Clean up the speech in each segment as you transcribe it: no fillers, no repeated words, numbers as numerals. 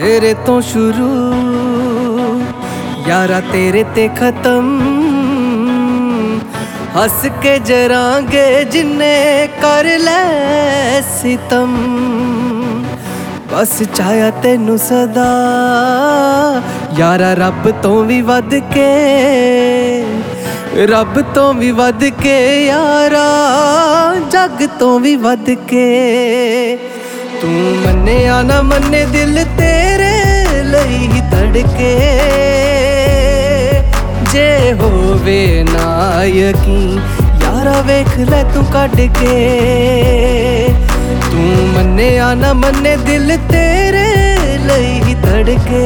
तेरे तो शुरू यारा तेरे ते खत्म, हस के जरांगे जिन्ने कर ले सितम। बस चाया तेनू सदा यारा रब तो भी वध के, रब तो भी वध के यारा जग तो भी वध के। तू मन्ने या ना मन्ने दिल तेरे लई ही धड़के, जे होवे ना यकीन यारा वेख ले तू कढ के। तू मन्ने या ना मन्ने दिल तेरे लई ही धड़के,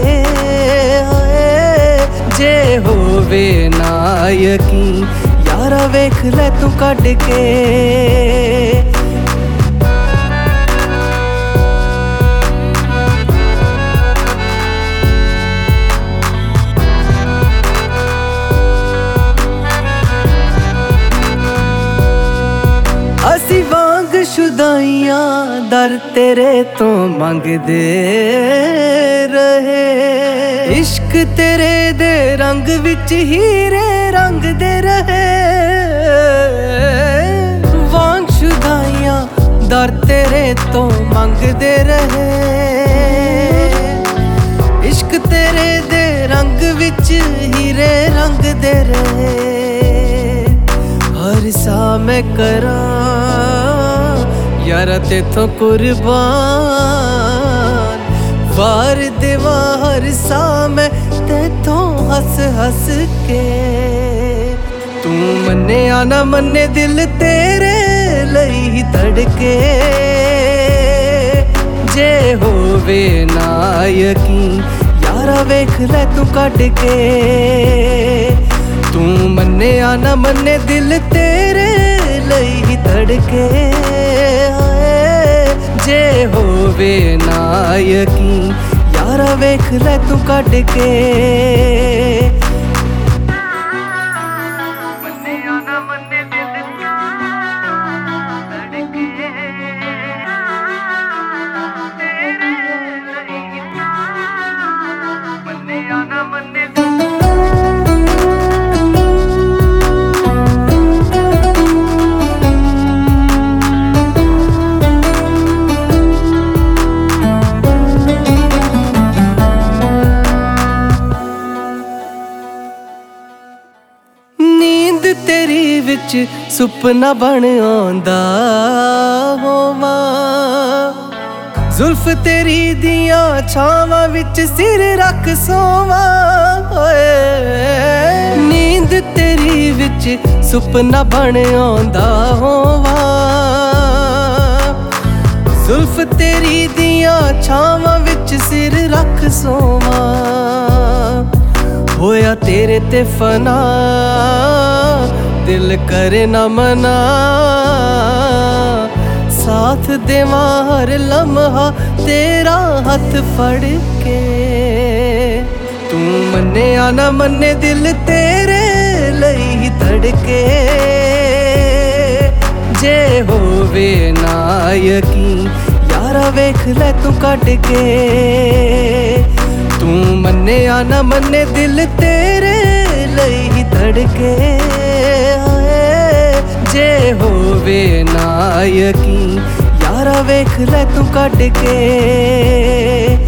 जे होवे ना यकीन यारा वेख ले तू कढ के। असी वांग शुदाइयां दर तेरे तो मंगदे रहे, इश्क तेरे दे रंग विच हीरे रंग दे रहे। वांग शुदाइयां दर तेरे तो मंगदे रहे, इश्क तेरे दे रंग विच हीरे रंग दे रहे। हर सा मैं करा यारा तेथों कुर्बान, वार देवा हर सा मैं तेथों हंस हंस के। तू मन्ने या ना मन्ने दिल तेरे लई ही धड़के, जे होवे ना यकीन यारा वेख ले तू कढ के। तू मन्ने या ना मन्ने दिल तेरे लई ही धड़के, जे होवे ना यकीन यारा वेख ले तू कढ के। मन्ने या ना मन्ने दिल धड़के, तेरे लई मन्ने या ना मन्ने तेरी विच सुपना बन आंदा होवा, जुल्फ तेरी दियां छावां विच सिर रख सोवा। नींद तेरी विच सुपना बन आंदा होवा, जुल्फ तेरी दियां छावां विच सिर रख सोवा। होया तेरे ते फना दिल करे न मना, साथ देवा हर लम्हा तेरा हाथ फड़ के। तू मन्ने या ना मन्ने दिल तेरे लई ही धड़के, जे होवे ना यकीन यारा वेख ले तू कढ के। तू मन्ने या ना मन्ने दिल तेरे लई ही धड़के, जे होवे ना यकीन यारा वेख ले तू कढ के।